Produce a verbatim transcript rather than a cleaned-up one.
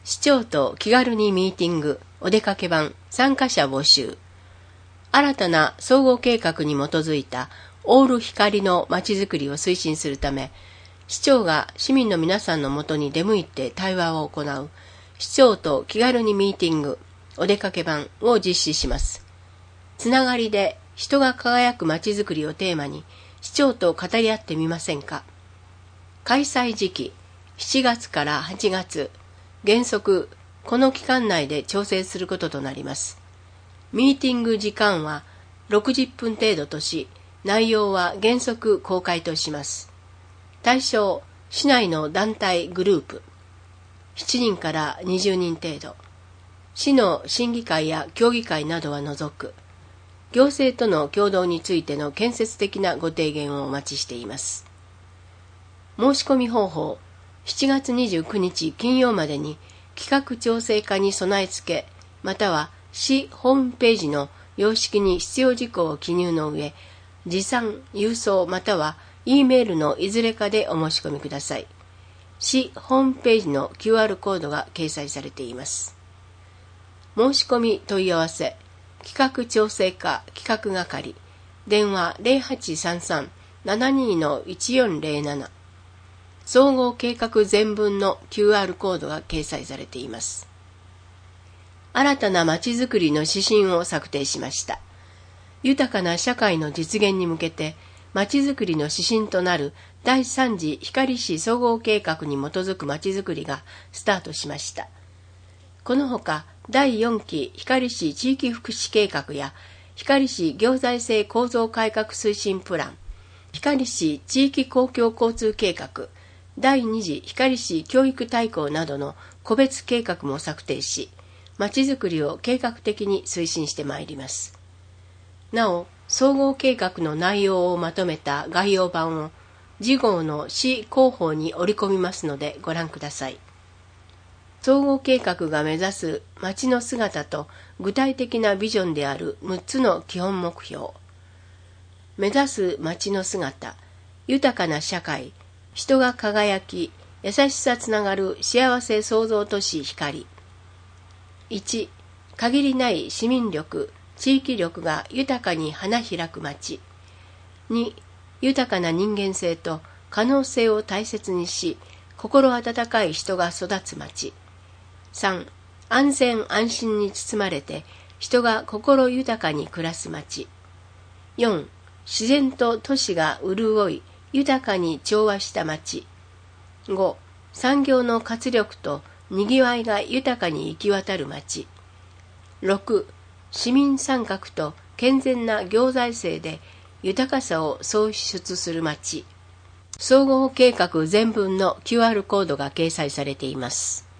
市長と気軽にミーティング、お出かけ版、参加者募集。新たな総合計画に基づいたオール光のまちづくりを推進するため、市長が市民の皆さんのもとに出向いて対話を行う、市長と気軽にミーティング、お出かけ版を実施します。つながりで人が輝くまちづくりをテーマに、市長と語り合ってみませんか。開催時期、しちがつからはちがつ、原則この期間内で調整することとなります。ミーティング時間はろくじゅっぷん程度とし、内容は原則公開とします。対象、市内の団体グループ、しちにんからにじゅうにん程度、市の審議会や協議会などは除く、行政との共同についての建設的なご提言をお待ちしています。申し込み方法、しちがつにじゅうくにち金曜までに企画調整課に備え付け、または市ホームページの様式に必要事項を記入の上、持参、郵送または E メールのいずれかでお申し込みください。市ホームページの キューアール コードが掲載されています。申し込み問い合わせ、企画調整課企画係、電話 ゼロはちさんさん ななにのいちよんゼロなな、総合計画全文の キューアール コードが掲載されています。新たなまちづくりの指針を策定しました。豊かな社会の実現に向けて、まちづくりの指針となるだいさん次光市総合計画に基づくまちづくりがスタートしました。このほか、だいよんき光市地域福祉計画や光市行財政構造改革推進プラン、光市地域公共交通計画、だいに次光市教育大綱などの個別計画も策定し、まちづくりを計画的に推進してまいります。なお、総合計画の内容をまとめた概要版を次号の市広報に織り込みますのでご覧ください。総合計画が目指す町の姿と具体的なビジョンであるむっつの基本目標。目指す町の姿、豊かな社会、人が輝き、優しさつながる幸せ創造都市光。いち、限りない市民力、地域力が豊かに花開く町。に、豊かな人間性と可能性を大切にし、心温かい人が育つ町。さん、安全安心に包まれて人が心豊かに暮らす町。よん、自然と都市が潤い、豊かに調和した町。ご、産業の活力とにぎわいが豊かに行き渡る町。ろく、市民参画と健全な行財政で豊かさを創出する町。総合計画全文の キューアール コードが掲載されています。